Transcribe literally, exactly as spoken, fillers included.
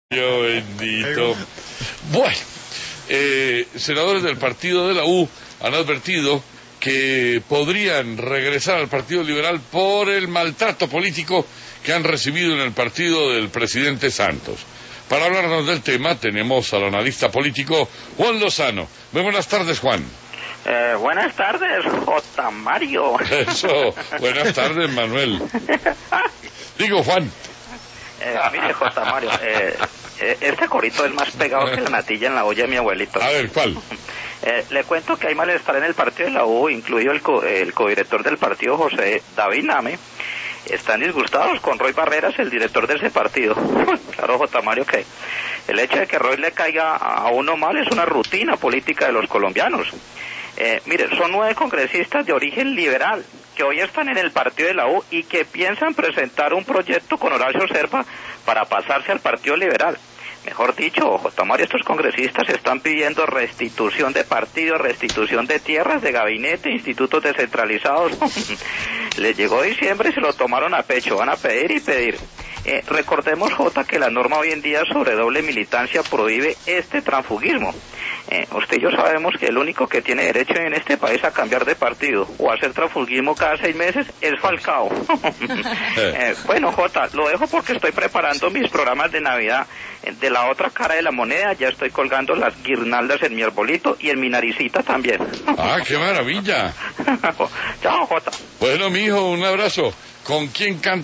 Dios bendito. Bueno, eh, senadores del partido de la U han advertido que podrían regresar al Partido Liberal por el maltrato político que han recibido en el partido del presidente Santos. Para hablarnos del tema tenemos al analista político Juan Lozano. Muy buenas tardes, Juan. Eh, buenas tardes, J. Mario. Eso, buenas tardes, Manuel. Digo, Juan. Eh, mire, J. Mario, eh, eh, este corito es más pegado que la natilla en la olla de mi abuelito. A ver, ¿cuál? Eh, le cuento que hay malestar en el partido de la U, incluido el, co el codirector del partido, José David Name. Están disgustados con Roy Barreras, el director de ese partido. Claro, J. Mario, que el hecho de que Roy le caiga a uno mal es una rutina política de los colombianos. Eh, mire, son nueve congresistas de origen liberal que hoy están en el partido de la U y que piensan presentar un proyecto con Horacio Serpa para pasarse al partido liberal. Mejor dicho, J. Mario, estos congresistas están pidiendo restitución de partidos, restitución de tierras, de gabinete, institutos descentralizados. Les llegó diciembre y se lo tomaron a pecho, van a pedir y pedir. Eh, recordemos, J, que la norma hoy en día sobre doble militancia prohíbe este transfugismo. Eh, usted y yo sabemos que el único que tiene derecho en este país a cambiar de partido o a hacer transfugismo cada seis meses es Falcao. eh, bueno, Jota, lo dejo porque estoy preparando mis programas de Navidad. De la otra cara de la moneda ya estoy colgando las guirnaldas en mi arbolito y en mi naricita también. ¡Ah, qué maravilla! Chao, Jota. Bueno, mijo, un abrazo. ¿Con quién canta?